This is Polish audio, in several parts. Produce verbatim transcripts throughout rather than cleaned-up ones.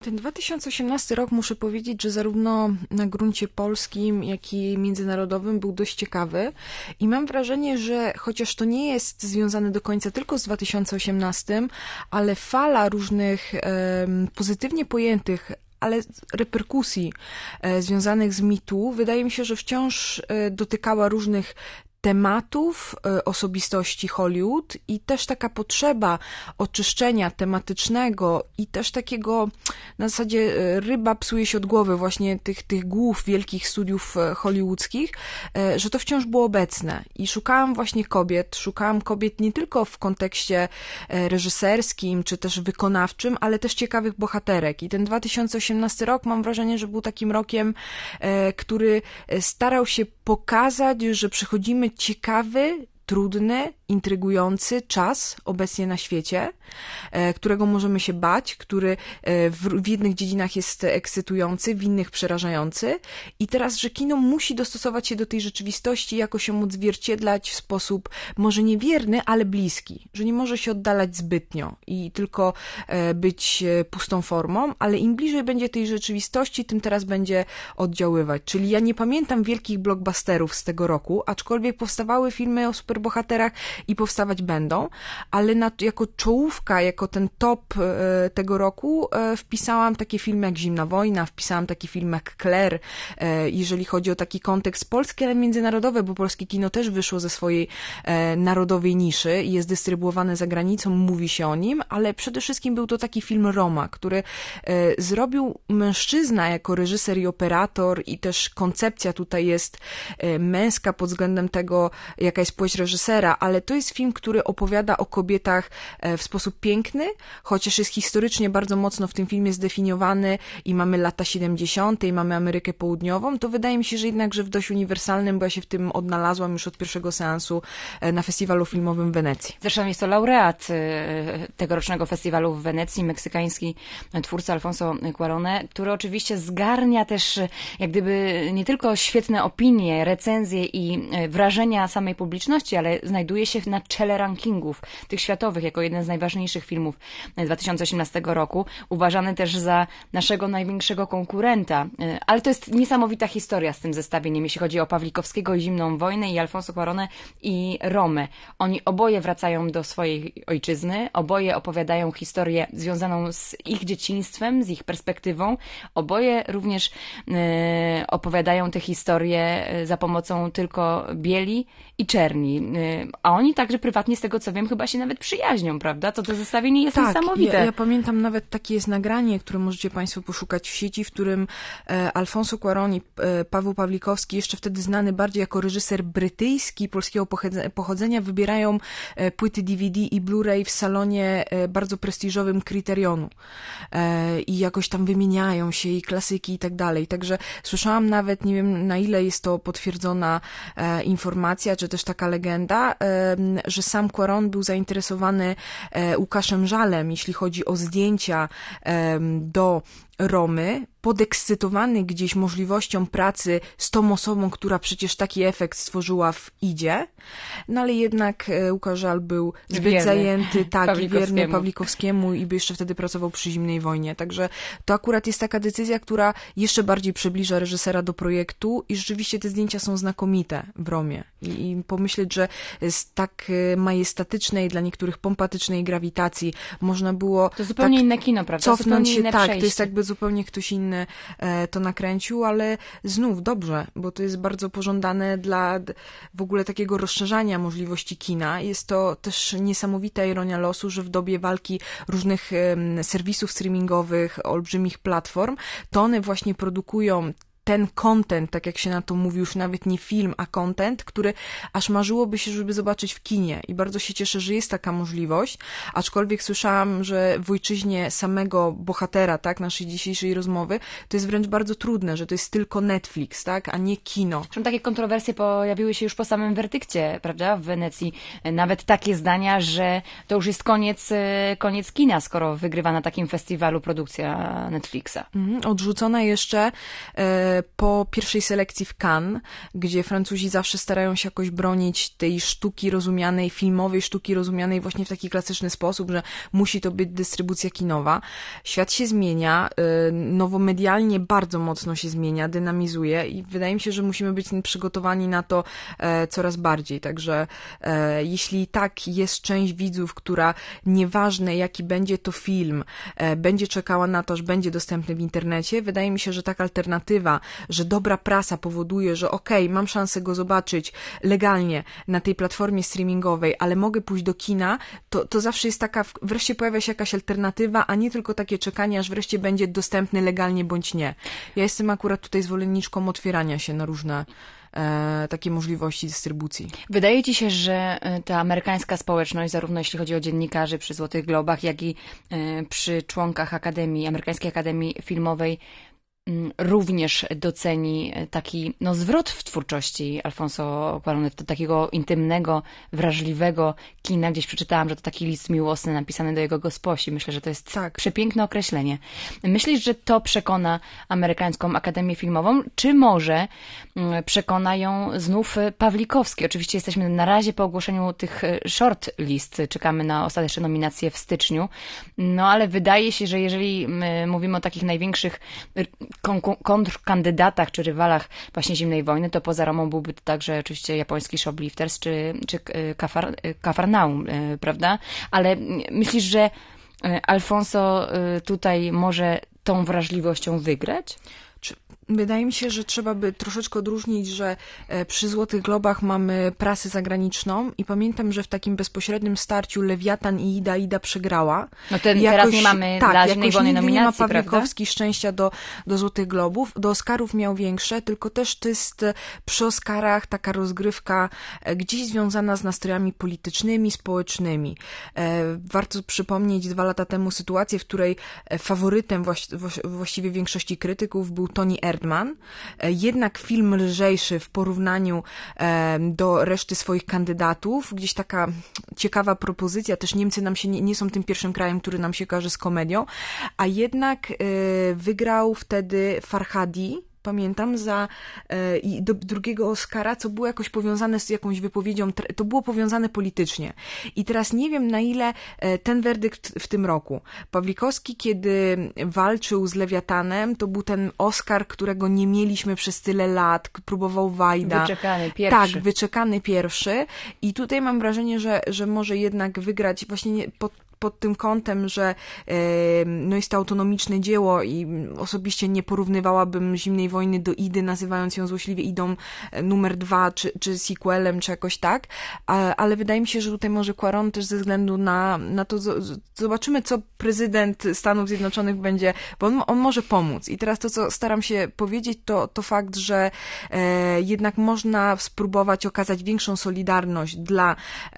Ten dwa tysiące osiemnasty rok, muszę powiedzieć, że zarówno na gruncie polskim, jak i międzynarodowym był dość ciekawy i mam wrażenie, że chociaż to nie jest związane do końca tylko z dwa tysiące osiemnastym, ale fala różnych um, pozytywnie pojętych ale reperkusji e, związanych z Me Too, wydaje mi się, że wciąż e, dotykała różnych tematów osobistości Hollywood i też taka potrzeba oczyszczenia tematycznego i też takiego na zasadzie ryba psuje się od głowy właśnie tych, tych głów wielkich studiów hollywoodzkich, że to wciąż było obecne i szukałam właśnie kobiet, szukałam kobiet nie tylko w kontekście reżyserskim czy też wykonawczym, ale też ciekawych bohaterek i ten dwa tysiące osiemnasty rok mam wrażenie, że był takim rokiem, który starał się pokazać, że przechodzimy ciekawy, trudny, intrygujący czas obecnie na świecie, którego możemy się bać, który w, w jednych dziedzinach jest ekscytujący, w innych przerażający i teraz, że kino musi dostosować się do tej rzeczywistości, jakoś ją odzwierciedlać w sposób może niewierny, ale bliski, że nie może się oddalać zbytnio i tylko być pustą formą, ale im bliżej będzie tej rzeczywistości, tym teraz będzie oddziaływać. Czyli ja nie pamiętam wielkich blockbusterów z tego roku, aczkolwiek powstawały filmy o superbohaterach i powstawać będą, ale na, jako czołówka, jako ten top e, tego roku e, wpisałam takie filmy jak Zimna Wojna, wpisałam taki film jak Claire, e, jeżeli chodzi o taki kontekst polski, ale międzynarodowy, bo polskie kino też wyszło ze swojej e, narodowej niszy i jest dystrybuowane za granicą, mówi się o nim, ale przede wszystkim był to taki film Roma, który e, zrobił mężczyzna jako reżyser i operator i też koncepcja tutaj jest e, męska pod względem tego, jaka jest płeć reżysera, ale to jest film, który opowiada o kobietach w sposób piękny, chociaż jest historycznie bardzo mocno w tym filmie zdefiniowany i mamy lata siedemdziesiąte i mamy Amerykę Południową, to wydaje mi się, że jednak, że w dość uniwersalnym, bo ja się w tym odnalazłam już od pierwszego seansu na festiwalu filmowym w Wenecji. Zresztą jest to laureat tegorocznego festiwalu w Wenecji, meksykański twórca Alfonso Cuarón, który oczywiście zgarnia też jak gdyby nie tylko świetne opinie, recenzje i wrażenia samej publiczności, ale znajduje się na czele rankingów tych światowych jako jeden z najważniejszych filmów dwa tysiące osiemnastego roku, uważany też za naszego największego konkurenta. Ale to jest niesamowita historia z tym zestawieniem, jeśli chodzi o Pawlikowskiego i Zimną Wojnę i Alfonso Cuarón i Romę. Oni oboje wracają do swojej ojczyzny, oboje opowiadają historię związaną z ich dzieciństwem, z ich perspektywą. Oboje również e, opowiadają te historie za pomocą tylko bieli i czerni. A oni także prywatnie, z tego co wiem, chyba się nawet przyjaźnią, prawda? To to zestawienie jest tak, niesamowite. Ja, ja pamiętam nawet takie jest nagranie, które możecie Państwo poszukać w sieci, w którym e, Alfonso Cuarón i e, Paweł Pawlikowski, jeszcze wtedy znany bardziej jako reżyser brytyjski, polskiego pochodzenia, wybierają e, płyty D V D i Blu-ray w salonie e, bardzo prestiżowym Kryterionu. E, I jakoś tam wymieniają się i klasyki i tak dalej. Także słyszałam nawet, nie wiem na ile jest to potwierdzona e, informacja, czy też taka legenda, e, że sam Cuarón był zainteresowany e, Łukaszem Żalem, jeśli chodzi o zdjęcia e, do Romy, podekscytowany gdzieś możliwością pracy z tą osobą, która przecież taki efekt stworzyła w Idzie, no ale jednak Łukasz Żal był zbyt wierny zajęty, tak, Pawlikowskiemu. wierny Pawlikowskiemu i by jeszcze wtedy pracował przy Zimnej Wojnie, także to akurat jest taka decyzja, która jeszcze bardziej przybliża reżysera do projektu i rzeczywiście te zdjęcia są znakomite w Romie i, i pomyśleć, że z tak majestatycznej, dla niektórych pompatycznej grawitacji można było to zupełnie tak inne kino, prawda? cofnąć się, inne tak, przejście. to jest jakby zupełnie ktoś inny e, to nakręcił, ale znów dobrze, bo to jest bardzo pożądane dla w ogóle takiego rozszerzania możliwości kina. Jest to też niesamowita ironia losu, że w dobie walki różnych e, serwisów streamingowych, olbrzymich platform, to one właśnie produkują ten content, tak jak się na to mówi, już nawet nie film, a content, który aż marzyłoby się, żeby zobaczyć w kinie i bardzo się cieszę, że jest taka możliwość, aczkolwiek słyszałam, że w ojczyźnie samego bohatera, tak, naszej dzisiejszej rozmowy, to jest wręcz bardzo trudne, że to jest tylko Netflix, tak, a nie kino. Zresztą takie kontrowersje pojawiły się już po samym werdykcie, prawda, w Wenecji. Nawet takie zdania, że to już jest koniec, koniec kina, skoro wygrywa na takim festiwalu produkcja Netflixa. Mhm, odrzucona jeszcze e, po pierwszej selekcji w Cannes, gdzie Francuzi zawsze starają się jakoś bronić tej sztuki rozumianej, filmowej sztuki rozumianej właśnie w taki klasyczny sposób, że musi to być dystrybucja kinowa. Świat się zmienia, nowomedialnie bardzo mocno się zmienia, dynamizuje i wydaje mi się, że musimy być przygotowani na to coraz bardziej. Także jeśli tak jest część widzów, która nieważne jaki będzie to film, będzie czekała na to, że będzie dostępny w internecie, wydaje mi się, że taka alternatywa, że dobra prasa powoduje, że okej, okay, mam szansę go zobaczyć legalnie na tej platformie streamingowej, ale mogę pójść do kina, to, to zawsze jest taka, wreszcie pojawia się jakaś alternatywa, a nie tylko takie czekanie, aż wreszcie będzie dostępny legalnie bądź nie. Ja jestem akurat tutaj zwolenniczką otwierania się na różne E, takie możliwości dystrybucji. Wydaje ci się, że ta amerykańska społeczność, zarówno jeśli chodzi o dziennikarzy przy Złotych Globach, jak i e, przy członkach Akademii, Amerykańskiej Akademii Filmowej, również doceni taki no, zwrot w twórczości Alfonso Cuarón, do takiego intymnego, wrażliwego kina. Gdzieś przeczytałam, że to taki list miłosny napisany do jego gosposi. Myślę, że to jest tak. Przepiękne określenie. Myślisz, że to przekona amerykańską Akademię Filmową, czy może przekona ją znów Pawlikowski? Oczywiście jesteśmy na razie po ogłoszeniu tych short list, czekamy na ostateczne nominacje w styczniu, no ale wydaje się, że jeżeli mówimy o takich największych kontrkandydatach czy rywalach właśnie Zimnej Wojny, to poza Romą byłby to także oczywiście japoński Shoplifters czy, czy Kafar, Kafarnaum, prawda? Ale myślisz, że Alfonso tutaj może tą wrażliwością wygrać? Wydaje mi się, że trzeba by troszeczkę odróżnić, że przy Złotych Globach mamy prasę zagraniczną i pamiętam, że w takim bezpośrednim starciu Lewiatan i Ida Ida przegrała. No ten, jakoś, teraz nie mamy tak, dla Zimnej Wojny nominacji, nie ma Pawlikowski prawda? szczęścia do, do Złotych Globów. Do Oscarów miał większe, tylko też to jest przy Oscarach taka rozgrywka gdzieś związana z nastrojami politycznymi, społecznymi. Warto przypomnieć dwa lata temu sytuację, w której faworytem właściwie większości krytyków był Tony Erdman. Jednak film lżejszy w porównaniu do reszty swoich kandydatów. Gdzieś taka ciekawa propozycja. Też Niemcy nam się nie, nie są tym pierwszym krajem, który nam się kojarzy z komedią. A jednak wygrał wtedy Farhadi, pamiętam, za e, i do drugiego Oscara, co było jakoś powiązane z jakąś wypowiedzią, to było powiązane politycznie. I teraz nie wiem, na ile e, ten werdykt w tym roku. Pawlikowski, kiedy walczył z Lewiatanem, to był ten Oscar, którego nie mieliśmy przez tyle lat, próbował Wajda. Wyczekany pierwszy. Tak, wyczekany pierwszy. I tutaj mam wrażenie, że, że może jednak wygrać właśnie nie, pod pod tym kątem, że e, no jest to autonomiczne dzieło i osobiście nie porównywałabym Zimnej Wojny do Idy, nazywając ją złośliwie Idą numer dwa, czy, czy sequelem, czy jakoś tak, A, ale wydaje mi się, że tutaj może Cuarón też ze względu na, na to, z, zobaczymy, co prezydent Stanów Zjednoczonych będzie, bo on, on może pomóc. I teraz to, co staram się powiedzieć, to, to fakt, że e, jednak można spróbować okazać większą solidarność dla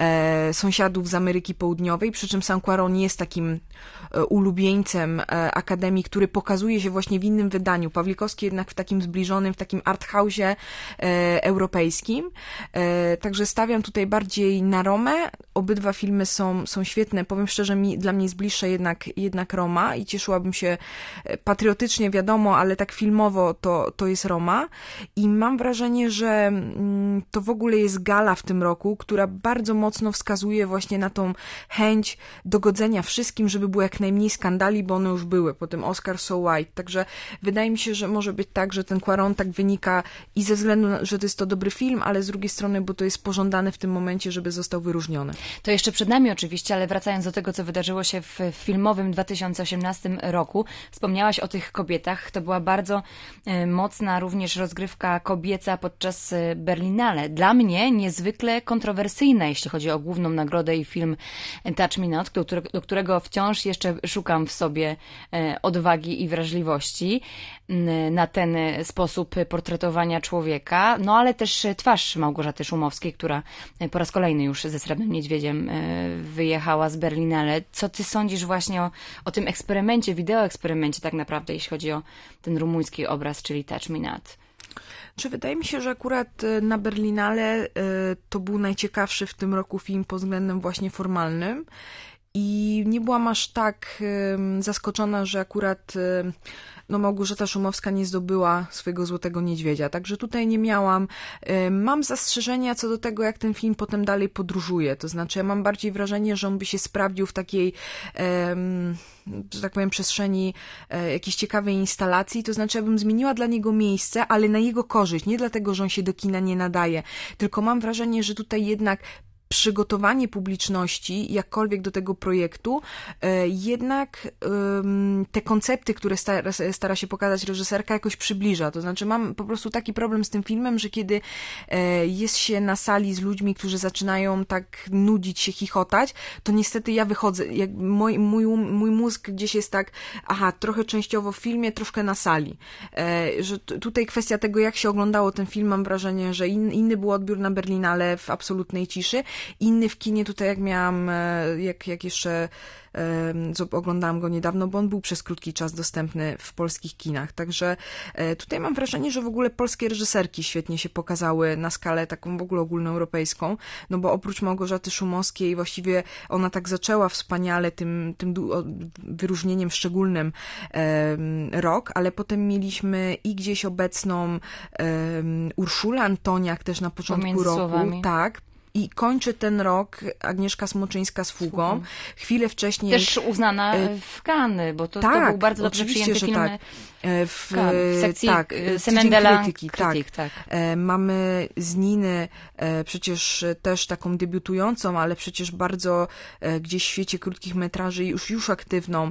e, sąsiadów z Ameryki Południowej, przy czym sam Cuarón nie jest takim ulubieńcem Akademii, który pokazuje się właśnie w innym wydaniu. Pawlikowski jednak w takim zbliżonym, w takim arthouse'ie e, europejskim. E, także stawiam tutaj bardziej na Romę. Obydwa filmy są, są świetne. Powiem szczerze, mi, dla mnie jest bliższa jednak, jednak Roma i cieszyłabym się patriotycznie, wiadomo, ale tak filmowo to, to jest Roma. I mam wrażenie, że mm, to w ogóle jest gala w tym roku, która bardzo mocno wskazuje właśnie na tą chęć dogodzenia wszystkim, żeby było jak najmniej skandali, bo one już były po tym Oscar So White. Także wydaje mi się, że może być tak, że ten Cuarón tak wynika i ze względu na, że to jest to dobry film, ale z drugiej strony, bo to jest pożądane w tym momencie, żeby został wyróżniony. To jeszcze przed nami oczywiście, ale wracając do tego, co wydarzyło się w filmowym dwa tysiące osiemnastym roku, wspomniałaś o tych kobietach. To była bardzo y, mocna również rozgrywka kobieca podczas y, Berlinale. Dla mnie niezwykle kontrowersyjna, jeśli chodzi o główną nagrodę i film Touch Me Not, do, do którego wciąż jeszcze szukam w sobie y, odwagi i wrażliwości y, na ten sposób portretowania człowieka, no ale też twarz Małgorzaty Szumowskiej, która po raz kolejny już ze Srebrnym Niedźwiedziem wyjechała z Berlinale. Co ty sądzisz właśnie o, o tym eksperymencie, wideoeksperymencie tak naprawdę, jeśli chodzi o ten rumuński obraz, czyli Touch Me Not? Czy wydaje mi się, że akurat na Berlinale to był najciekawszy w tym roku film pod względem właśnie formalnym. i nie byłam aż tak zaskoczona, że akurat no Małgorzata Szumowska nie zdobyła swojego Złotego Niedźwiedzia, także tutaj nie miałam. Mam zastrzeżenia co do tego, jak ten film potem dalej podróżuje, to znaczy ja mam bardziej wrażenie, że on by się sprawdził w takiej, że tak powiem, przestrzeni jakiejś ciekawej instalacji, to znaczy ja bym zmieniła dla niego miejsce, ale na jego korzyść, nie dlatego, że on się do kina nie nadaje, tylko mam wrażenie, że tutaj jednak przygotowanie publiczności, jakkolwiek do tego projektu, jednak te koncepty, które stara, stara się pokazać reżyserka, jakoś przybliża. To znaczy mam po prostu taki problem z tym filmem, że kiedy jest się na sali z ludźmi, którzy zaczynają tak nudzić się, chichotać, to niestety ja wychodzę, jak mój, mój, mój mózg gdzieś jest tak, aha, trochę częściowo w filmie, troszkę na sali. Że tutaj kwestia tego, jak się oglądało ten film, mam wrażenie, że in, inny był odbiór na Berlinale w absolutnej ciszy, inny w kinie tutaj, jak miałam, jak, jak jeszcze e, oglądałam go niedawno, bo on był przez krótki czas dostępny w polskich kinach. Także e, tutaj mam wrażenie, że w ogóle polskie reżyserki świetnie się pokazały na skalę taką w ogóle ogólnoeuropejską, no bo oprócz Małgorzaty Szumowskiej właściwie ona tak zaczęła wspaniale tym, tym wyróżnieniem szczególnym e, rok, ale potem mieliśmy i gdzieś obecną e, Urszulę Antoniak też na początku Pomiędzy roku. słowami. Tak. I kończy ten rok Agnieszka Smoczyńska z Fugą. Fugą. Chwilę wcześniej... Też uznana w Cannes, bo to, tak, to był bardzo dobrze przyjęty film tak. W, w sekcji tak, Semaine de la krytyki. Critique, tak. tak. Mamy z Niny przecież też taką debiutującą, ale przecież bardzo gdzieś w świecie krótkich metraży już, już aktywną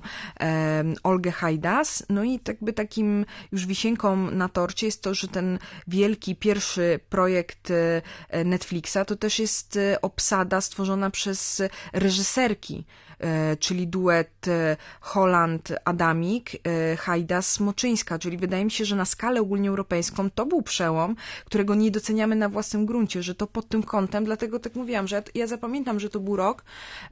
Olgę Hajdas. No i jakby takim już wisienką na torcie jest to, że ten wielki pierwszy projekt Netflixa to też jest jest obsada stworzona przez reżyserki, czyli duet Holland-Adamik, Hajdas-Smoczyńska, czyli wydaje mi się, że na skalę ogólnoeuropejską to był przełom, którego nie doceniamy na własnym gruncie, że to pod tym kątem, dlatego tak mówiłam, że ja, ja zapamiętam, że to był rok,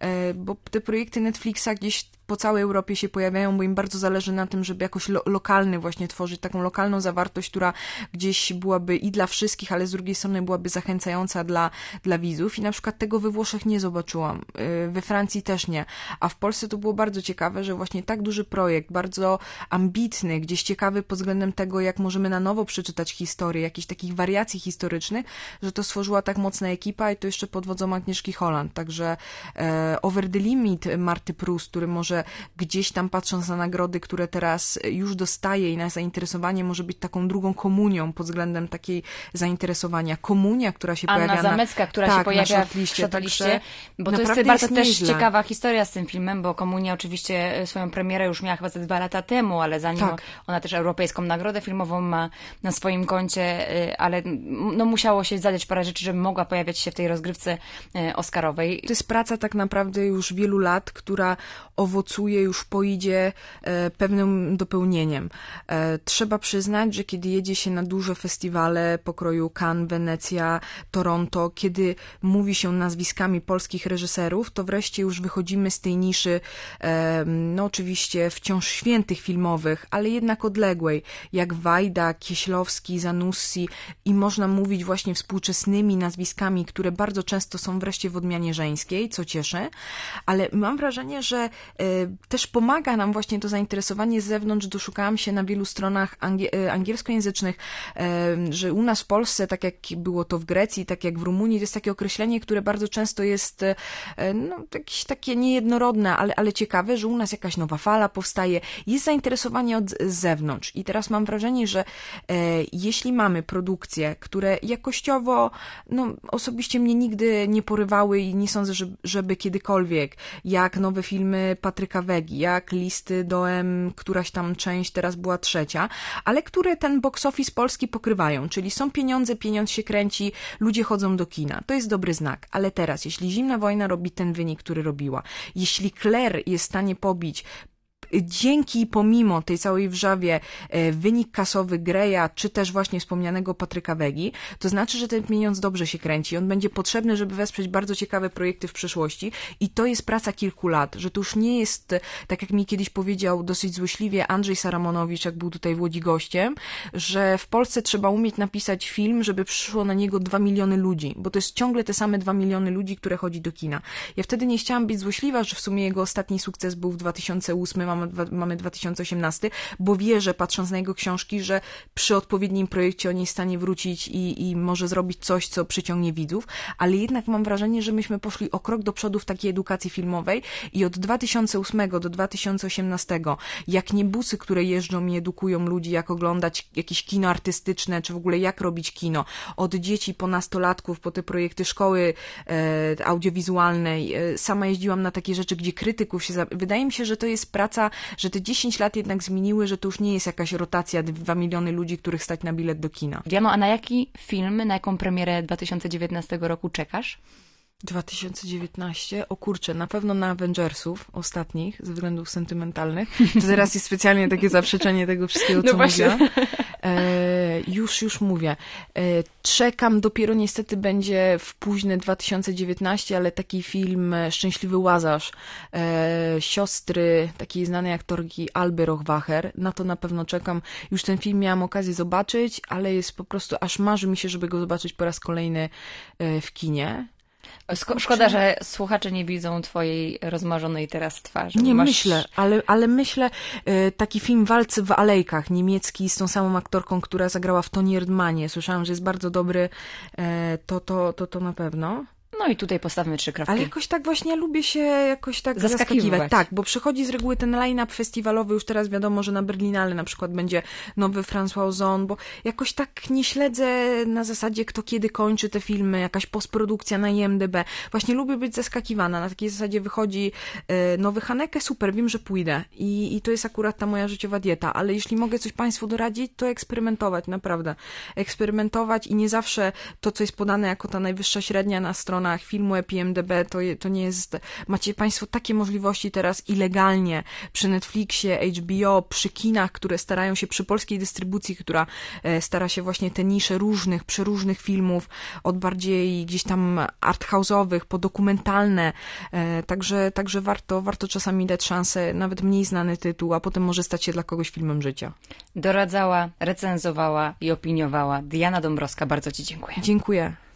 bo te projekty Netflixa gdzieś po całej Europie się pojawiają, bo im bardzo zależy na tym, żeby jakoś lo lokalny właśnie tworzyć, taką lokalną zawartość, która gdzieś byłaby i dla wszystkich, ale z drugiej strony byłaby zachęcająca dla, dla widzów i na przykład tego we Włoszech nie zobaczyłam, we Francji też nie, a w Polsce to było bardzo ciekawe, że właśnie tak duży projekt, bardzo ambitny, gdzieś ciekawy pod względem tego, jak możemy na nowo przeczytać historię, jakichś takich wariacji historycznych, że to stworzyła tak mocna ekipa i to jeszcze pod wodzą Agnieszki Holland, także e, Over the Limit Marty Prust, który może gdzieś tam patrząc na nagrody, które teraz już dostaje i na zainteresowanie może być taką drugą komunią pod względem takiej zainteresowania. Komunia, która się Anna pojawia Zamecka, na, która tak, się pojawia w liście, shortliście, bo to jest bardzo jest też nieźle. Ciekawa historia z tym filmem, bo Komunia oczywiście swoją premierę już miała chyba ze dwa lata temu, ale zanim tak. ona też europejską nagrodę filmową ma na swoim koncie, ale no musiało się zadać parę rzeczy, żeby mogła pojawiać się w tej rozgrywce oscarowej. To jest praca tak naprawdę już wielu lat, która owocuje już po idzie e, pewnym dopełnieniem. E, trzeba przyznać, że kiedy jedzie się na duże festiwale pokroju Cannes, Wenecja, Toronto, kiedy mówi się nazwiskami polskich reżyserów, to wreszcie już wychodzimy z tej niszy, e, no oczywiście wciąż świętych filmowych, ale jednak odległej, jak Wajda, Kieślowski, Zanussi i można mówić właśnie współczesnymi nazwiskami, które bardzo często są wreszcie w odmianie żeńskiej, co cieszy, ale mam wrażenie, że e, też pomaga nam właśnie to zainteresowanie z zewnątrz. Doszukałam się na wielu stronach angie angielskojęzycznych, e, że u nas w Polsce, tak jak było to w Grecji, tak jak w Rumunii, to jest takie określenie, które bardzo często jest e, no, jakieś takie niejednorodne, ale, ale ciekawe, że u nas jakaś nowa fala powstaje, jest zainteresowanie od z zewnątrz. I teraz mam wrażenie, że e, jeśli mamy produkcje, które jakościowo, no osobiście mnie nigdy nie porywały i nie sądzę, żeby, żeby kiedykolwiek, jak nowe filmy Patryka Wegi, jak Listy dołem, któraś tam część, teraz była trzecia, ale które ten box office polski pokrywają, czyli są pieniądze, pieniądz się kręci, ludzie chodzą do kina. To jest dobry znak, ale teraz, jeśli Zimna wojna robi ten wynik, który robiła, jeśli Claire jest w stanie pobić dzięki, pomimo tej całej wrzawie, wynik kasowy Greya, czy też właśnie wspomnianego Patryka Wegi, to znaczy, że ten pieniądz dobrze się kręci. On będzie potrzebny, żeby wesprzeć bardzo ciekawe projekty w przyszłości i to jest praca kilku lat, że to już nie jest, tak jak mi kiedyś powiedział dosyć złośliwie Andrzej Saramonowicz, jak był tutaj w Łodzi gościem, że w Polsce trzeba umieć napisać film, żeby przyszło na niego dwa miliony ludzi, bo to jest ciągle te same dwa miliony ludzi, które chodzi do kina. Ja wtedy nie chciałam być złośliwa, że w sumie jego ostatni sukces był w dwa tysiące ósmym, mamy, mamy dwa tysiące osiemnasty, bo wierzę, patrząc na jego książki, że przy odpowiednim projekcie on jest w stanie wrócić i, i może zrobić coś, co przyciągnie widzów, ale jednak mam wrażenie, że myśmy poszli o krok do przodu w takiej edukacji filmowej i od dwa tysiące ósmego do dwa tysiące osiemnastego, jak nie busy, które jeżdżą i edukują ludzi, jak oglądać jakieś kino artystyczne, czy w ogóle jak robić kino, od dzieci po nastolatków, po te projekty szkoły e, audiowizualnej. E, sama jeździłam na takie rzeczy, gdzie krytyków się... Za... Wydaje mi się, że to jest praca, że te dziesięć lat jednak zmieniły, że to już nie jest jakaś rotacja, dwa miliony ludzi, których stać na bilet do kina. Diano, a na jaki film, na jaką premierę dwa tysiące dziewiętnastego roku czekasz? dwa tysiące dziewiętnasty? O kurczę, na pewno na Avengersów ostatnich, ze względów sentymentalnych. To teraz jest specjalnie takie zaprzeczenie tego wszystkiego, co no mówię. E, już, już mówię. E, czekam, dopiero niestety będzie w późny dwa tysiące dziewiętnasty, ale taki film Szczęśliwy Łazarz, e, siostry takiej znanej aktorki Alby Rohrwacher. Na to na pewno czekam. Już ten film miałam okazję zobaczyć, ale jest po prostu, aż marzy mi się, żeby go zobaczyć po raz kolejny e, w kinie. Szkoda, że słuchacze nie widzą twojej rozmarzonej teraz twarzy. Nie, Masz... myślę, ale, ale myślę, y, taki film Walcy w alejkach, niemiecki, z tą samą aktorką, która zagrała w Toni Erdmanie. Słyszałam, że jest bardzo dobry, y, to, to, to, to na pewno. No i tutaj postawmy trzy kropki. Ale jakoś tak właśnie lubię się jakoś tak zaskakiwać. zaskakiwać. Tak, bo przychodzi z reguły ten line-up festiwalowy, już teraz wiadomo, że na Berlinale na przykład będzie nowy François Ozon, bo jakoś tak nie śledzę na zasadzie, kto kiedy kończy te filmy, jakaś postprodukcja na I M D B. Właśnie lubię być zaskakiwana. Na takiej zasadzie wychodzi y, nowy Haneke, super, wiem, że pójdę. I, I to jest akurat ta moja życiowa dieta. Ale jeśli mogę coś Państwu doradzić, to eksperymentować, naprawdę. Eksperymentować i nie zawsze to, co jest podane jako ta najwyższa średnia na stronach filmu I M D B, to, to nie jest... Macie Państwo takie możliwości teraz i legalnie przy Netflixie, H B O, przy kinach, które starają się, przy polskiej dystrybucji, która e, stara się właśnie te nisze różnych, przeróżnych filmów, od bardziej gdzieś tam arthouse'owych, po dokumentalne, e, także, także warto, warto czasami dać szansę, nawet mniej znany tytuł, a potem może stać się dla kogoś filmem życia. Doradzała, recenzowała i opiniowała Diana Dąbrowska. Bardzo Ci dziękuję. Dziękuję.